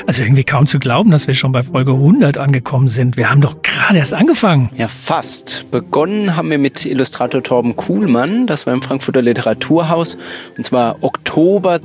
Also irgendwie kaum zu glauben, dass wir schon bei Folge 100 angekommen sind. Wir haben doch gerade erst angefangen. Ja, fast. Begonnen haben wir mit Illustrator Torben Kuhlmann. Das war im Frankfurter Literaturhaus. Und zwar Oktober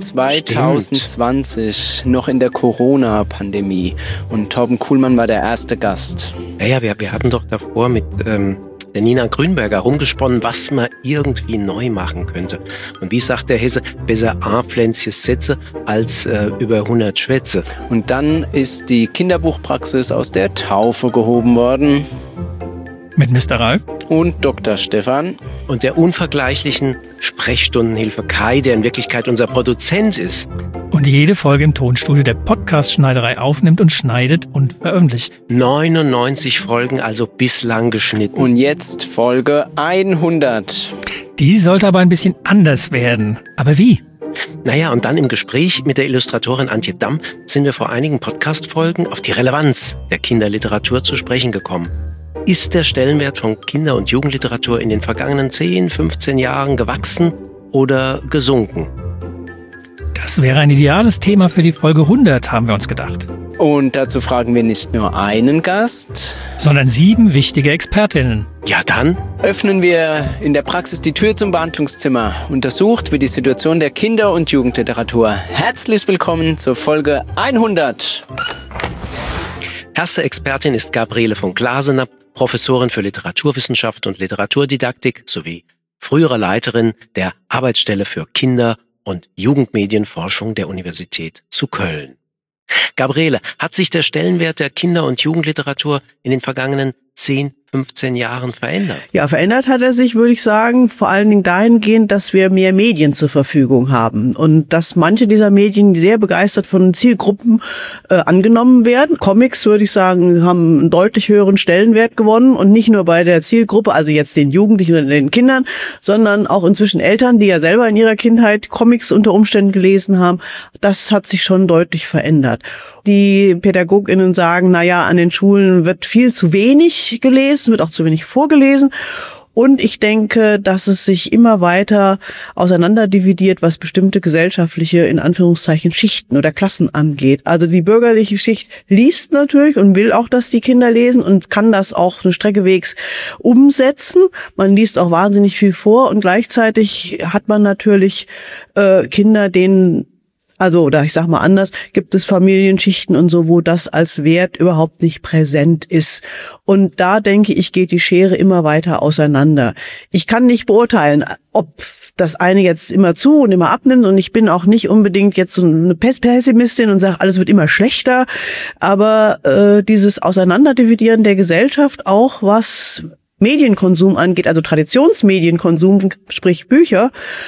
2020, Stimmt. Noch in der Corona-Pandemie. Und Torben Kuhlmann war der erste Gast. Ja, wir hatten doch davor mit der Nina Grünberger rumgesponnen, was man irgendwie neu machen könnte. Und wie sagt der Hesse, besser ein Pflänzchen Sätze als über 100 Schwätze. Und dann ist die Kinderbuchpraxis aus der Taufe gehoben worden. Mit Mr. Ralf. Und Dr. Stefan. Und der unvergleichlichen Sprechstundenhilfe Kai, der in Wirklichkeit unser Produzent ist. Und jede Folge im Tonstudio der Podcast-Schneiderei aufnimmt und schneidet und veröffentlicht. 99 Folgen also bislang geschnitten. Und jetzt Folge 100. Die sollte aber ein bisschen anders werden. Aber wie? Naja, und dann im Gespräch mit der Illustratorin Antje Damm sind wir vor einigen Podcast-Folgen auf die Relevanz der Kinderliteratur zu sprechen gekommen. Ist der Stellenwert von Kinder- und Jugendliteratur in den vergangenen 10, 15 Jahren gewachsen oder gesunken? Das wäre ein ideales Thema für die Folge 100, haben wir uns gedacht. Und dazu fragen wir nicht nur einen Gast, sondern 7 wichtige Expertinnen. Ja, dann öffnen wir in der Praxis die Tür zum Behandlungszimmer. Untersucht wird die Situation der Kinder- und Jugendliteratur. Herzlich willkommen zur Folge 100. Erste Expertin ist Gabriele von Glasenapp, Professorin für Literaturwissenschaft und Literaturdidaktik sowie frühere Leiterin der Arbeitsstelle für Kinder- und Jugendmedienforschung der Universität zu Köln. Gabriele, hat sich der Stellenwert der Kinder- und Jugendliteratur in den vergangenen 10, 15 Jahren verändert? Ja, verändert hat er sich, würde ich sagen, vor allen Dingen dahingehend, dass wir mehr Medien zur Verfügung haben und dass manche dieser Medien sehr begeistert von Zielgruppen angenommen werden. Comics, würde ich sagen, haben einen deutlich höheren Stellenwert gewonnen und nicht nur bei der Zielgruppe, also jetzt den Jugendlichen und den Kindern, sondern auch inzwischen Eltern, die ja selber in ihrer Kindheit Comics unter Umständen gelesen haben. Das hat sich schon deutlich verändert. Die PädagogInnen sagen, naja, an den Schulen wird viel zu wenig gelesen, wird auch zu wenig vorgelesen. Und ich denke, dass es sich immer weiter auseinanderdividiert, was bestimmte gesellschaftliche, in Anführungszeichen, Schichten oder Klassen angeht. Also die bürgerliche Schicht liest natürlich und will auch, dass die Kinder lesen und kann das auch eine Streckewegs umsetzen. Man liest auch wahnsinnig viel vor und gleichzeitig hat man natürlich Kinder, denen oder ich sag mal anders, gibt es Familienschichten und so, wo das als Wert überhaupt nicht präsent ist. Und da, denke ich, geht die Schere immer weiter auseinander. Ich kann nicht beurteilen, ob das eine jetzt immer zu und immer abnimmt, und ich bin auch nicht unbedingt jetzt so eine Pessimistin und sage, alles wird immer schlechter, aber dieses Auseinanderdividieren der Gesellschaft, auch was Medienkonsum angeht, also Traditionsmedienkonsum, sprich Bücher,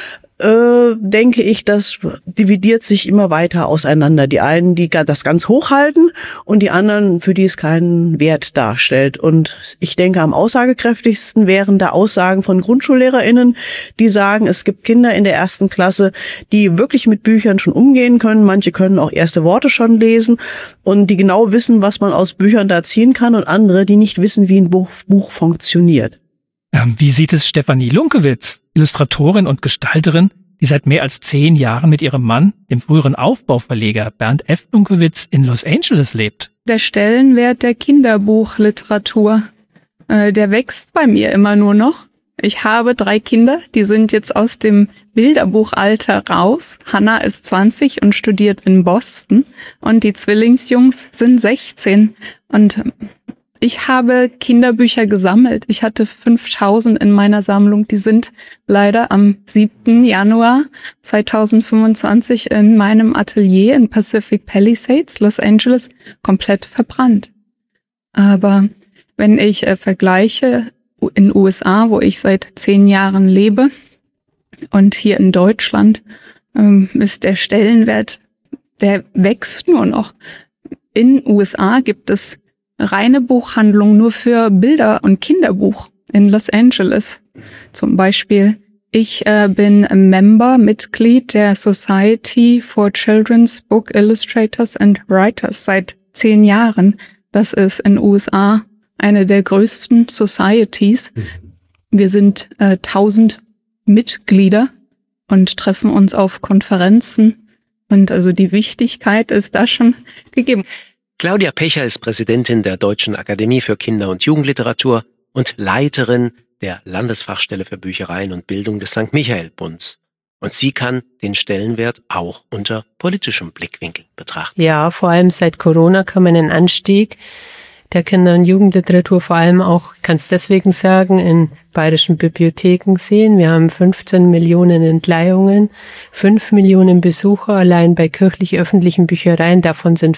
denke ich, das dividiert sich immer weiter auseinander. Die einen, die das ganz hochhalten, und die anderen, für die es keinen Wert darstellt. Und ich denke, am aussagekräftigsten wären da Aussagen von GrundschullehrerInnen, die sagen, es gibt Kinder in der 1. Klasse, die wirklich mit Büchern schon umgehen können. Manche können auch erste Worte schon lesen und die genau wissen, was man aus Büchern da ziehen kann, und andere, die nicht wissen, wie ein Buch funktioniert. Wie sieht es Stefanie Lunkewitz, Illustratorin und Gestalterin, die seit mehr als 10 Jahren mit ihrem Mann, dem früheren Aufbauverleger Bernd F. Lunkewitz, in Los Angeles lebt? Der Stellenwert der Kinderbuchliteratur, der wächst bei mir immer nur noch. Ich habe 3 Kinder, die sind jetzt aus dem Bilderbuchalter raus. Hannah ist 20 und studiert in Boston, und die Zwillingsjungs sind 16. Und ich habe Kinderbücher gesammelt. Ich hatte 5000 in meiner Sammlung. Die sind leider am 7. Januar 2025 in meinem Atelier in Pacific Palisades, Los Angeles, komplett verbrannt. Aber wenn ich vergleiche in den USA, wo ich seit 10 Jahren lebe, und hier in Deutschland, ist der Stellenwert, der wächst nur noch. In den USA gibt es reine Buchhandlung nur für Bilder- und Kinderbuch in Los Angeles. Zum Beispiel, ich bin Mitglied der Society for Children's Book Illustrators and Writers seit 10 Jahren. Das ist in den USA eine der größten Societies. Wir sind 1000 Mitglieder und treffen uns auf Konferenzen Und also die Wichtigkeit ist da schon gegeben. Claudia Pecher ist Präsidentin der Deutschen Akademie für Kinder- und Jugendliteratur und Leiterin der Landesfachstelle für Büchereien und Bildung des St. Michael-Bunds. Und sie kann den Stellenwert auch unter politischem Blickwinkel betrachten. Ja, vor allem seit Corona kann man einen Anstieg der Kinder- und Jugendliteratur vor allem auch, kann es deswegen sagen, in bayerischen Bibliotheken sehen. Wir haben 15 Millionen Entleihungen, 5 Millionen Besucher allein bei kirchlich-öffentlichen Büchereien. Davon sind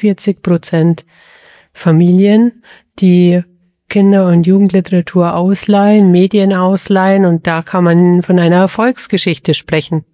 45% Familien, die Kinder- und Jugendliteratur ausleihen, Medien ausleihen, und da kann man von einer Erfolgsgeschichte sprechen.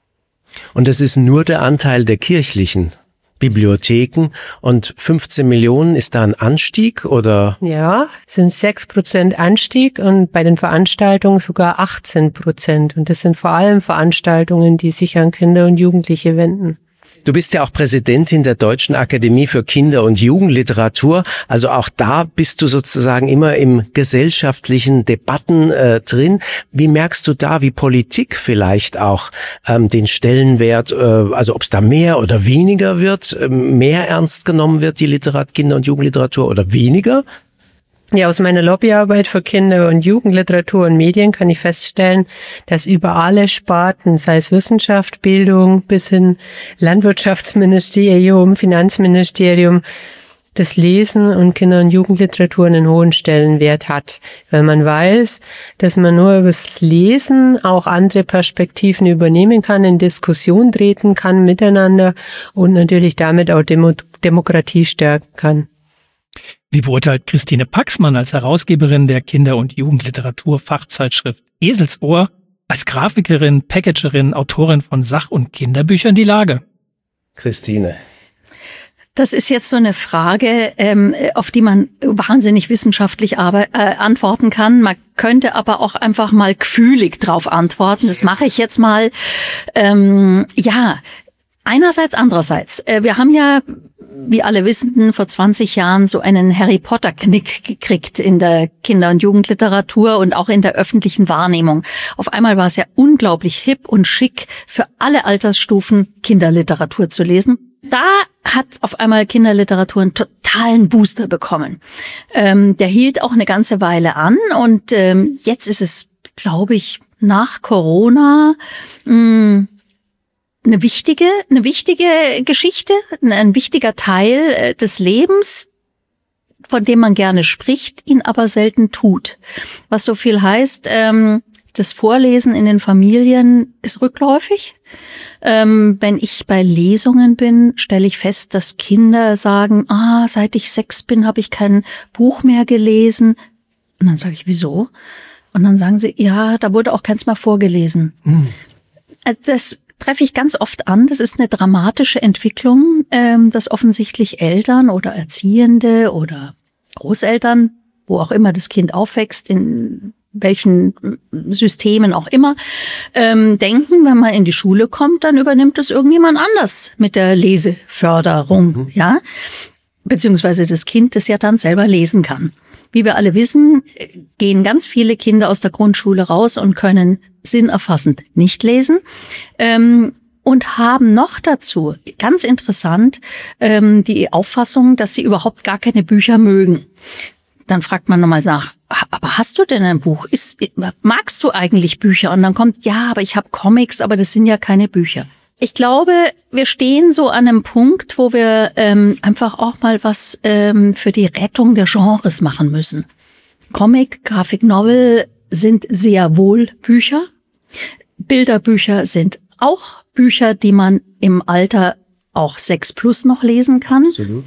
Und das ist nur der Anteil der kirchlichen Bibliotheken, und 15 Millionen, ist da ein Anstieg oder? Ja, sind 6% Anstieg und bei den Veranstaltungen sogar 18%. Und das sind vor allem Veranstaltungen, die sich an Kinder und Jugendliche wenden. Du bist ja auch Präsidentin der Deutschen Akademie für Kinder- und Jugendliteratur. Also auch da bist du sozusagen immer im gesellschaftlichen Debatten drin. Wie merkst du da, wie Politik vielleicht auch den Stellenwert, also ob es da mehr oder weniger wird, mehr ernst genommen wird, die Kinder- und Jugendliteratur, oder weniger? Ja, aus meiner Lobbyarbeit für Kinder- und Jugendliteratur und Medien kann ich feststellen, dass über alle Sparten, sei es Wissenschaft, Bildung bis hin Landwirtschaftsministerium, Finanzministerium, das Lesen und Kinder- und Jugendliteratur einen hohen Stellenwert hat. Weil man weiß, dass man nur übers Lesen auch andere Perspektiven übernehmen kann, in Diskussion treten kann miteinander und natürlich damit auch Demokratie stärken kann. Wie beurteilt Christine Paxmann als Herausgeberin der Kinder- und Jugendliteratur-Fachzeitschrift Eselsohr, als Grafikerin, Packagerin, Autorin von Sach- und Kinderbüchern die Lage? Christine. Das ist jetzt so eine Frage, auf die man wahnsinnig wissenschaftlich antworten kann. Man könnte aber auch einfach mal gefühlig drauf antworten. Das mache ich jetzt mal. Ja, einerseits, andererseits. Wir haben ja, wie alle wissen, vor 20 Jahren so einen Harry Potter-Knick gekriegt in der Kinder- und Jugendliteratur und auch in der öffentlichen Wahrnehmung. Auf einmal war es ja unglaublich hip und schick, für alle Altersstufen Kinderliteratur zu lesen. Da hat auf einmal Kinderliteratur einen totalen Booster bekommen. Der hielt auch eine ganze Weile an, und jetzt ist es, glaube ich, nach Corona eine wichtige Geschichte, ein wichtiger Teil des Lebens, von dem man gerne spricht, ihn aber selten tut. Was so viel heißt, das Vorlesen in den Familien ist rückläufig. Wenn ich bei Lesungen bin, stelle ich fest, dass Kinder sagen, seit ich 6 bin, habe ich kein Buch mehr gelesen. Und dann sage ich, wieso? Und dann sagen sie, ja, da wurde auch keins mehr vorgelesen. Das treffe ich ganz oft an. Das ist eine dramatische Entwicklung, dass offensichtlich Eltern oder Erziehende oder Großeltern, wo auch immer das Kind aufwächst, in welchen Systemen auch immer, denken, wenn man in die Schule kommt, dann übernimmt es irgendjemand anders mit der Leseförderung, ja, beziehungsweise das Kind, das ja dann selber lesen kann. Wie wir alle wissen, gehen ganz viele Kinder aus der Grundschule raus und können sinnerfassend nicht lesen, und haben noch dazu, ganz interessant, die Auffassung, dass sie überhaupt gar keine Bücher mögen. Dann fragt man nochmal nach, aber hast du denn ein Buch? Magst du eigentlich Bücher? Und dann kommt, ja, aber ich habe Comics, aber das sind ja keine Bücher. Ich glaube, wir stehen so an einem Punkt, wo wir einfach auch mal was für die Rettung der Genres machen müssen. Comic, Graphic Novel sind sehr wohl Bücher. Bilderbücher sind auch Bücher, die man im Alter auch 6+ noch lesen kann. Absolut.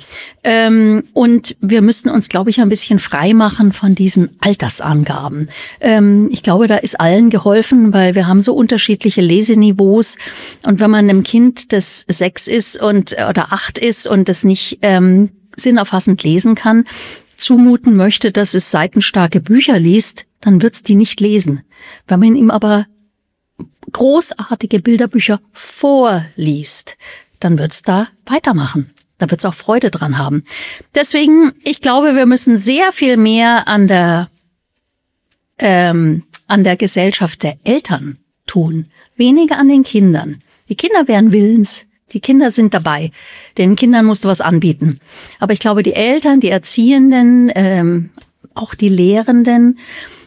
Und wir müssen uns, glaube ich, ein bisschen frei machen von diesen Altersangaben. Ich glaube, da ist allen geholfen, weil wir haben so unterschiedliche Leseniveaus. Und wenn man einem Kind, das 6 ist oder 8 ist und das nicht sinnerfassend lesen kann, zumuten möchte, dass es seitenstarke Bücher liest, dann wird's die nicht lesen. Wenn man ihm aber großartige Bilderbücher vorliest, dann wird's da weitermachen. Da wird's auch Freude dran haben. Deswegen, ich glaube, wir müssen sehr viel mehr an der Gesellschaft der Eltern tun. Weniger an den Kindern. Die Kinder wären willens, Die Kinder sind dabei. Den Kindern musst du was anbieten. Aber ich glaube, die Eltern, die Erziehenden, auch die Lehrenden,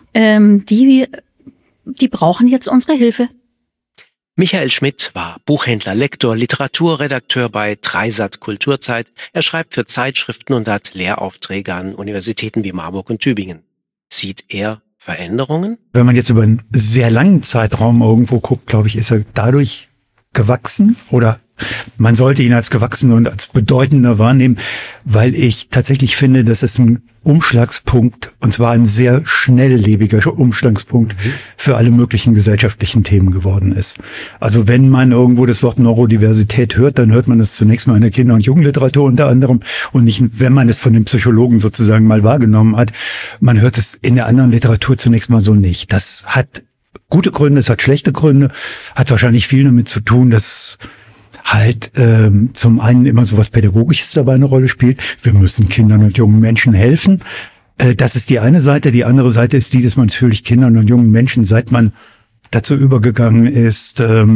die brauchen jetzt unsere Hilfe. Michael Schmidt war Buchhändler, Lektor, Literaturredakteur bei Dreisat Kulturzeit. Er schreibt für Zeitschriften und hat Lehraufträge an Universitäten wie Marburg und Tübingen. Sieht er Veränderungen? Wenn man jetzt über einen sehr langen Zeitraum irgendwo guckt, glaube ich, ist er dadurch gewachsen oder man sollte ihn als gewachsen und als bedeutender wahrnehmen, weil ich tatsächlich finde, dass es ein Umschlagspunkt, und zwar ein sehr schnelllebiger Umschlagspunkt für alle möglichen gesellschaftlichen Themen geworden ist. Also wenn man irgendwo das Wort Neurodiversität hört, dann hört man das zunächst mal in der Kinder- und Jugendliteratur unter anderem und nicht, wenn man es von den Psychologen sozusagen mal wahrgenommen hat. Man hört es in der anderen Literatur zunächst mal so nicht. Das hat gute Gründe, es hat schlechte Gründe, hat wahrscheinlich viel damit zu tun, dass halt zum einen immer so was Pädagogisches dabei eine Rolle spielt. Wir müssen Kindern und jungen Menschen helfen. Das ist die eine Seite. Die andere Seite ist die, dass man natürlich Kindern und jungen Menschen, seit man dazu übergegangen ist,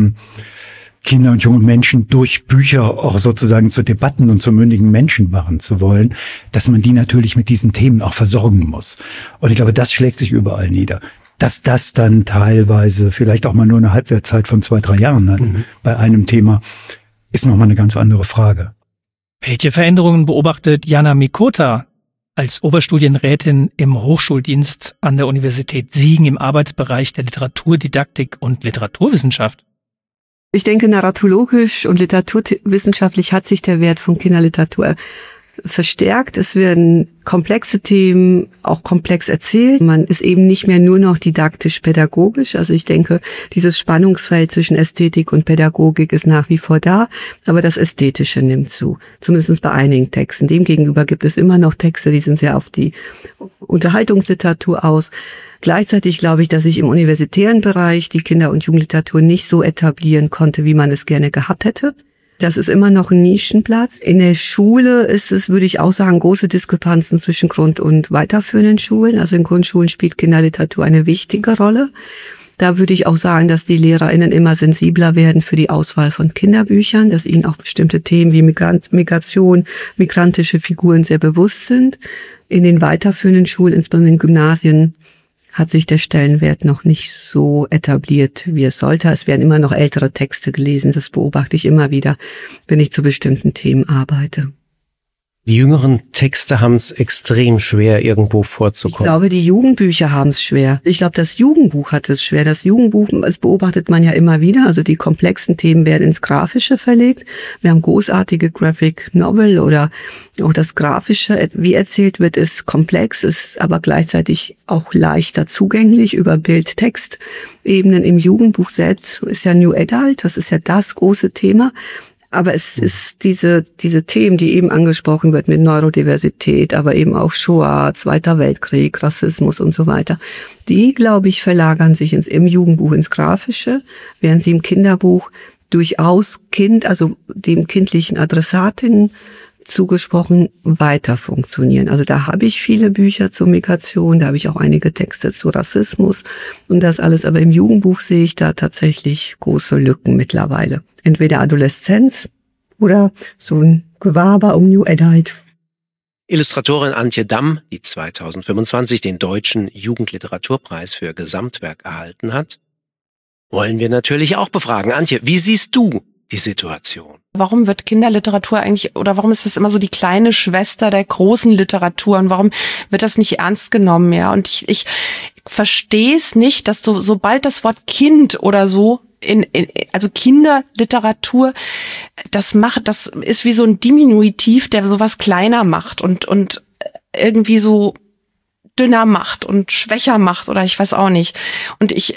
Kinder und junge Menschen durch Bücher auch sozusagen zu Debatten und zu mündigen Menschen machen zu wollen, dass man die natürlich mit diesen Themen auch versorgen muss. Und ich glaube, das schlägt sich überall nieder. Dass das dann teilweise vielleicht auch mal nur eine Halbwertszeit von 2-3 Jahren hat bei einem Thema, ist nochmal eine ganz andere Frage. Welche Veränderungen beobachtet Jana Mikota als Oberstudienrätin im Hochschuldienst an der Universität Siegen im Arbeitsbereich der Literaturdidaktik und Literaturwissenschaft? Ich denke, narratologisch und literaturwissenschaftlich hat sich der Wert von Kinderliteratur verstärkt. Es werden komplexe Themen auch komplex erzählt. Man ist eben nicht mehr nur noch didaktisch-pädagogisch. Also ich denke, dieses Spannungsfeld zwischen Ästhetik und Pädagogik ist nach wie vor da, aber das Ästhetische nimmt zu. Zumindest bei einigen Texten. Demgegenüber gibt es immer noch Texte, die sind sehr auf die Unterhaltungsliteratur aus. Gleichzeitig glaube ich, dass sich im universitären Bereich die Kinder- und Jugendliteratur nicht so etablieren konnte, wie man es gerne gehabt hätte. Das ist immer noch ein Nischenplatz. In der Schule ist es, würde ich auch sagen, große Diskrepanzen zwischen Grund- und weiterführenden Schulen. Also in Grundschulen spielt Kinderliteratur eine wichtige Rolle. Da würde ich auch sagen, dass die LehrerInnen immer sensibler werden für die Auswahl von Kinderbüchern, dass ihnen auch bestimmte Themen wie Migration, migrantische Figuren sehr bewusst sind. In den weiterführenden Schulen, insbesondere in den Gymnasien, hat sich der Stellenwert noch nicht so etabliert, wie es sollte. Es werden immer noch ältere Texte gelesen. Das beobachte ich immer wieder, wenn ich zu bestimmten Themen arbeite. Die jüngeren Texte haben es extrem schwer, irgendwo vorzukommen. Ich glaube, die Jugendbücher haben es schwer. Ich glaube, das Jugendbuch hat es schwer. Das Jugendbuch, das beobachtet man ja immer wieder. Also die komplexen Themen werden ins Grafische verlegt. Wir haben großartige Graphic Novel oder auch das Grafische, wie erzählt wird, ist komplex, ist aber gleichzeitig auch leichter zugänglich über Bild-Text-Ebenen. Im Jugendbuch selbst ist ja New Adult, das ist ja das große Thema. Aber es ist diese Themen, die eben angesprochen wird mit Neurodiversität, aber eben auch Shoah, Zweiter Weltkrieg, Rassismus und so weiter. Die, glaube ich, verlagern sich im Jugendbuch ins Grafische, während sie im Kinderbuch durchaus also dem kindlichen Adressatinnen zugesprochen weiter funktionieren. Also da habe ich viele Bücher zur Migration, da habe ich auch einige Texte zu Rassismus und das alles. Aber im Jugendbuch sehe ich da tatsächlich große Lücken mittlerweile. Entweder Adoleszenz oder so ein Gewaber um New Adult. Illustratorin Antje Damm, die 2025 den Deutschen Jugendliteraturpreis für Gesamtwerk erhalten hat, wollen wir natürlich auch befragen. Antje, wie siehst du die Situation? Warum wird Kinderliteratur eigentlich, oder warum ist das immer so die kleine Schwester der großen Literatur und warum wird das nicht ernst genommen? Ja, und ich verstehe es nicht, dass du, sobald das Wort Kind oder so also Kinderliteratur, das ist wie so ein Diminutiv, der sowas kleiner macht und irgendwie so dünner macht und schwächer macht oder ich weiß auch nicht. Und ich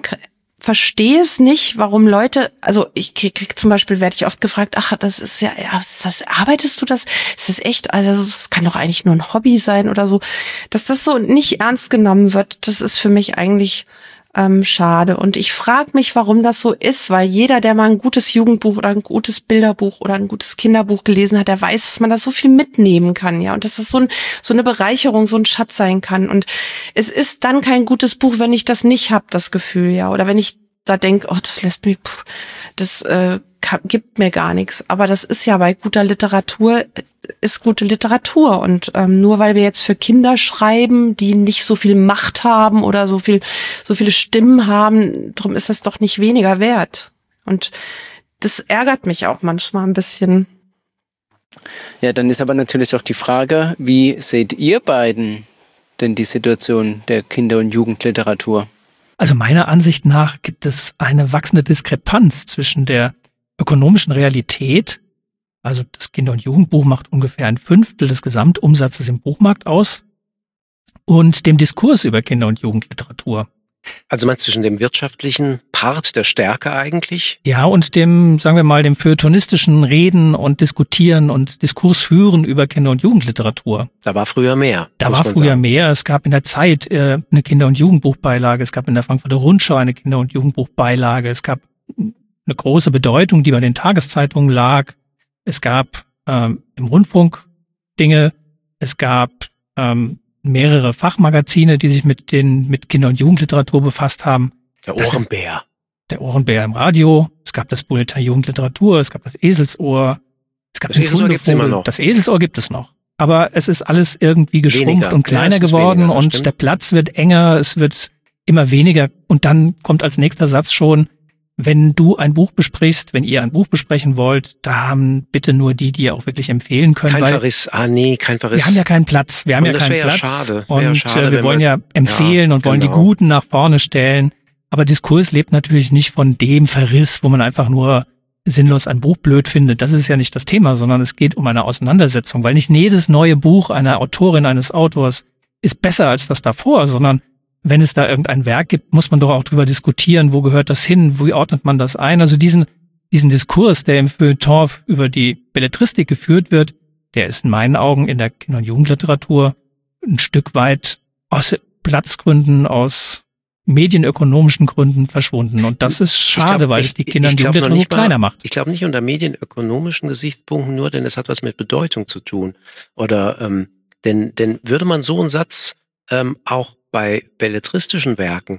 verstehe es nicht, warum Leute, also ich krieg zum Beispiel, werde ich oft gefragt, ach, das ist ja, arbeitest du das? Ist das echt? Also das kann doch eigentlich nur ein Hobby sein oder so. Dass das so nicht ernst genommen wird, das ist für mich eigentlich schade. Und ich frage mich, warum das so ist, weil jeder, der mal ein gutes Jugendbuch oder ein gutes Bilderbuch oder ein gutes Kinderbuch gelesen hat, der weiß, dass man da so viel mitnehmen kann, ja. Und dass das so eine Bereicherung, so ein Schatz sein kann. Und es ist dann kein gutes Buch, wenn ich das nicht habe, das Gefühl, ja. Oder wenn ich da denke, oh, das lässt mich, das gibt mir gar nichts. Aber das ist ja bei guter Literatur, ist gute Literatur. Und nur weil wir jetzt für Kinder schreiben, die nicht so viel Macht haben oder so viele Stimmen haben, drum ist das doch nicht weniger wert. Und das ärgert mich auch manchmal ein bisschen. Ja, dann ist aber natürlich auch die Frage, wie seht ihr beiden denn die Situation der Kinder- und Jugendliteratur? Also meiner Ansicht nach gibt es eine wachsende Diskrepanz zwischen der ökonomischen Realität, also das Kinder- und Jugendbuch macht ungefähr 1/5 des Gesamtumsatzes im Buchmarkt aus, und dem Diskurs über Kinder- und Jugendliteratur. Also man zwischen dem wirtschaftlichen Part der Stärke eigentlich? Ja, und dem, sagen wir mal, dem feuilletonistischen Reden und Diskutieren und Diskurs führen über Kinder- und Jugendliteratur. Da war früher mehr. Da war früher mehr. Es gab in der Zeit eine Kinder- und Jugendbuchbeilage. Es gab in der Frankfurter Rundschau eine Kinder- und Jugendbuchbeilage. Es gab eine große Bedeutung, die bei den Tageszeitungen lag. Es gab im Rundfunk Dinge. Es gab mehrere Fachmagazine, die sich mit Kinder- und Jugendliteratur befasst haben. Der Ohrenbär. Der Ohrenbär im Radio. Es gab das Bulletin Jugendliteratur. Es gab das Eselsohr. Es gab das Eselsohr gibt's immer noch. Das Eselsohr gibt es noch. Aber es ist alles irgendwie geschrumpft und kleiner geworden, weniger, und der Platz wird enger, es wird immer weniger. Und dann kommt als nächster Satz schon: Wenn du ein Buch besprichst, wenn ihr ein Buch besprechen wollt, da haben bitte nur die ihr auch wirklich empfehlen können. Kein Verriss. Kein Verriss. Wir haben ja keinen Platz. Wir haben ja keinen Platz. Schade. Und schade, wir wollen ja empfehlen und wollen die Guten nach vorne stellen. Aber Diskurs lebt natürlich nicht von dem Verriss, wo man einfach nur sinnlos ein Buch blöd findet. Das ist ja nicht das Thema, sondern es geht um eine Auseinandersetzung, weil nicht jedes neue Buch einer Autorin, eines Autors ist besser als das davor, sondern wenn es da irgendein Werk gibt, muss man doch auch drüber diskutieren, wo gehört das hin, wie ordnet man das ein. Also diesen Diskurs, der im Feuilleton über die Belletristik geführt wird, der ist in meinen Augen in der Kinder- und Jugendliteratur ein Stück weit aus Platzgründen, aus medienökonomischen Gründen verschwunden. Und das ist schade, weil es die Kinder- und Jugendliteratur kleiner macht. Ich glaube nicht unter medienökonomischen Gesichtspunkten nur, denn es hat was mit Bedeutung zu tun. Oder denn würde man so einen Satz auch bei belletristischen Werken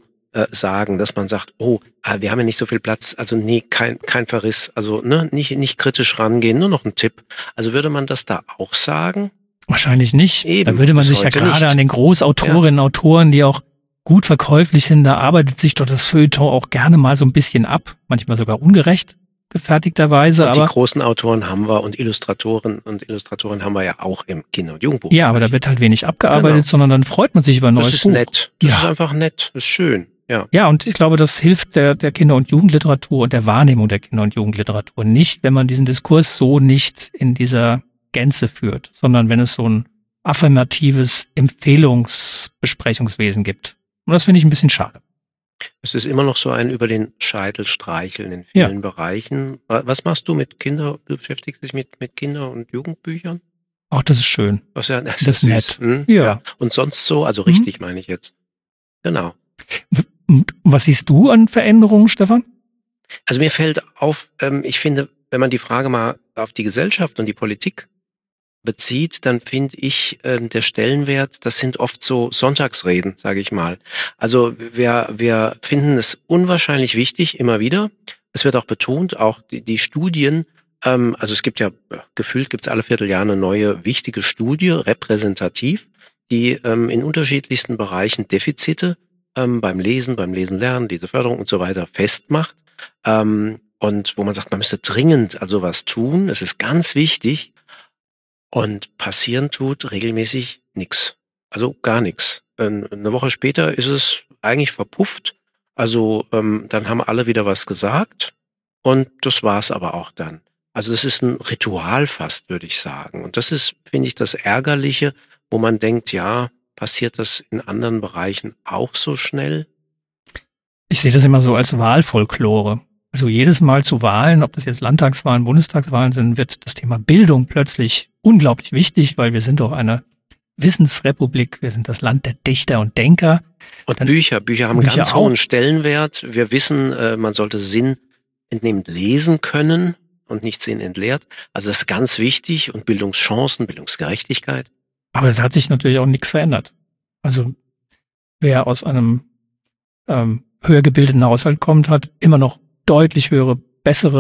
sagen, dass man sagt, wir haben ja nicht so viel Platz, also nee, kein Verriss, also nicht kritisch rangehen, nur noch ein Tipp. Also würde man das da auch sagen? Wahrscheinlich nicht. Eben, da würde man sich ja gerade an den Großautorinnen und Autoren, die auch gut verkäuflich sind, da arbeitet sich doch das Feuilleton auch gerne mal so ein bisschen ab, manchmal sogar ungerecht gefertigterweise. Und aber die großen Autoren haben wir und Illustratoren haben wir ja auch im Kinder- und Jugendbuch. Ja, aber da wird halt wenig abgearbeitet, sondern dann freut man sich über ein neues Buch. Das ist nett. Das ist einfach nett. Das ist schön. Ja. Ja, und ich glaube, das hilft der Kinder- und Jugendliteratur und der Wahrnehmung der Kinder- und Jugendliteratur nicht, wenn man diesen Diskurs so nicht in dieser Gänze führt, sondern wenn es so ein affirmatives Empfehlungsbesprechungswesen gibt. Und das finde ich ein bisschen schade. Es ist immer noch so ein über den Scheitel streicheln in vielen Bereichen. Was machst du mit Kindern? Du beschäftigst dich mit Kinder- und Jugendbüchern? Auch das ist schön. Das ist süß. Nett. Ja. Und sonst so, also richtig meine ich jetzt. Genau. Was siehst du an Veränderungen, Stefan? Also mir fällt auf, ich finde, wenn man die Frage mal auf die Gesellschaft und die Politik bezieht, dann finde ich, der Stellenwert, das sind oft so Sonntagsreden, sage ich mal. Also wir finden es unwahrscheinlich wichtig, immer wieder. Es wird auch betont, auch die Studien, also es gibt ja, gefühlt gibt es alle Vierteljahr eine neue wichtige Studie, repräsentativ, die in unterschiedlichsten Bereichen Defizite beim Lesen lernen, Leseförderung und so weiter festmacht. Und wo man sagt, man müsste dringend also was tun, es ist ganz wichtig. Und passieren tut regelmäßig nichts. Also gar nichts. Eine Woche später ist es eigentlich verpufft. Also dann haben alle wieder was gesagt und das war's aber auch dann. Also es ist ein Ritual fast, würde ich sagen. Und das ist, finde ich, das Ärgerliche, wo man denkt, ja, passiert das in anderen Bereichen auch so schnell? Ich sehe das immer so als Wahlfolklore. Also jedes Mal zu Wahlen, ob das jetzt Landtagswahlen, Bundestagswahlen sind, wird das Thema Bildung plötzlich unglaublich wichtig, weil wir sind doch eine Wissensrepublik, wir sind das Land der Dichter und Denker. Und Bücher haben einen ganz hohen Stellenwert. Wir wissen, man sollte sinnentnehmend lesen können und nicht sinnentleert. Also das ist ganz wichtig und Bildungschancen, Bildungsgerechtigkeit. Aber es hat sich natürlich auch nichts verändert. Also wer aus einem höher gebildeten Haushalt kommt, hat immer noch deutlich höhere, bessere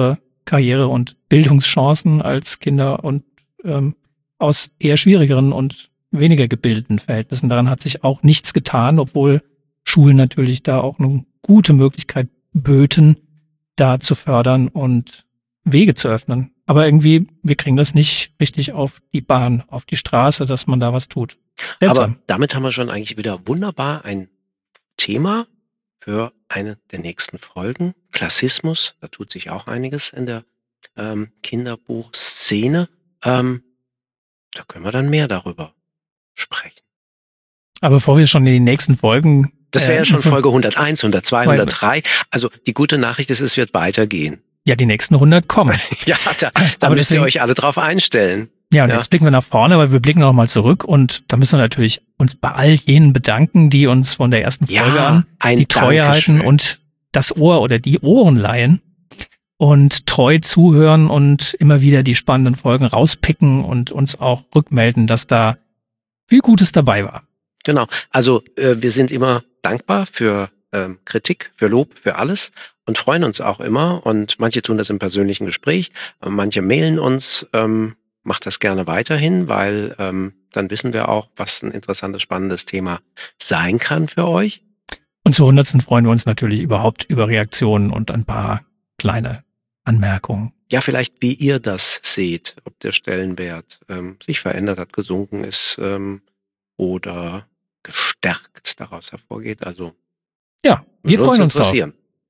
Karriere- und Bildungschancen als Kinder und aus eher schwierigeren und weniger gebildeten Verhältnissen. Daran hat sich auch nichts getan, obwohl Schulen natürlich da auch eine gute Möglichkeit böten, da zu fördern und Wege zu öffnen. Aber irgendwie, wir kriegen das nicht richtig auf die Bahn, auf die Straße, dass man da was tut. Aber damit haben wir schon eigentlich wieder wunderbar ein Thema für eine der nächsten Folgen. Klassismus, da tut sich auch einiges in der Kinderbuchszene. Da können wir dann mehr darüber sprechen. Aber bevor wir schon in die nächsten Folgen... Das wäre ja schon Folge 101, 102, 103. Also die gute Nachricht ist, es wird weitergehen. Ja, die nächsten 100 kommen. Ja, da müsst ihr euch alle drauf einstellen. Ja, und jetzt blicken wir nach vorne, aber wir blicken noch mal zurück und da müssen wir natürlich uns bei all jenen bedanken, die uns von der ersten Folge an die Treue halten und das Ohr oder die Ohren leihen und treu zuhören und immer wieder die spannenden Folgen rauspicken und uns auch rückmelden, dass da viel Gutes dabei war. Genau, also wir sind immer dankbar für Kritik, für Lob, für alles und freuen uns auch immer und manche tun das im persönlichen Gespräch, manche mailen uns, macht das gerne weiterhin, weil dann wissen wir auch, was ein interessantes, spannendes Thema sein kann für euch. Und zur 100. freuen wir uns natürlich überhaupt über Reaktionen und ein paar kleine Anmerkungen. Ja, vielleicht wie ihr das seht, ob der Stellenwert sich verändert hat, gesunken ist oder gestärkt daraus hervorgeht. Also ja, wir freuen uns drauf.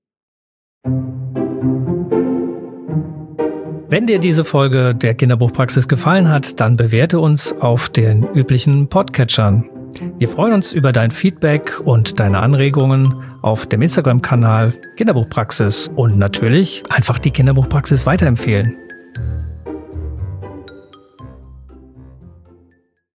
Wenn dir diese Folge der Kinderbuchpraxis gefallen hat, dann bewerte uns auf den üblichen Podcatchern. Wir freuen uns über dein Feedback und deine Anregungen auf dem Instagram-Kanal Kinderbuchpraxis und natürlich einfach die Kinderbuchpraxis weiterempfehlen.